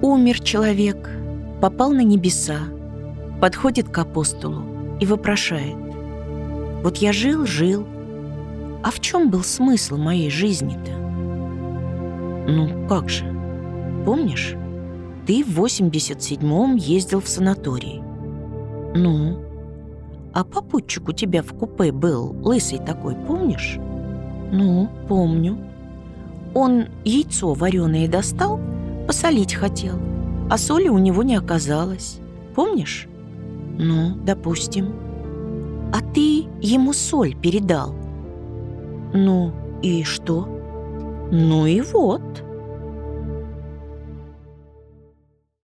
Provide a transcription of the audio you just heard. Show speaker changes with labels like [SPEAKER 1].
[SPEAKER 1] Умер человек, попал на небеса, подходит к апостолу и вопрошает: «Вот я жил, а в чем был смысл моей жизни-то?» «Ну, как же? Помнишь, ты в 87-м ездил в санаторий. Ну, а попутчик у тебя в купе был, лысый такой, помнишь?» «Ну, помню. Он яйцо вареное достал, посолить хотел, а соли у него не оказалось. Помнишь?» «Ну, допустим. А ты ему соль передал. Ну, и что?» «Ну и вот.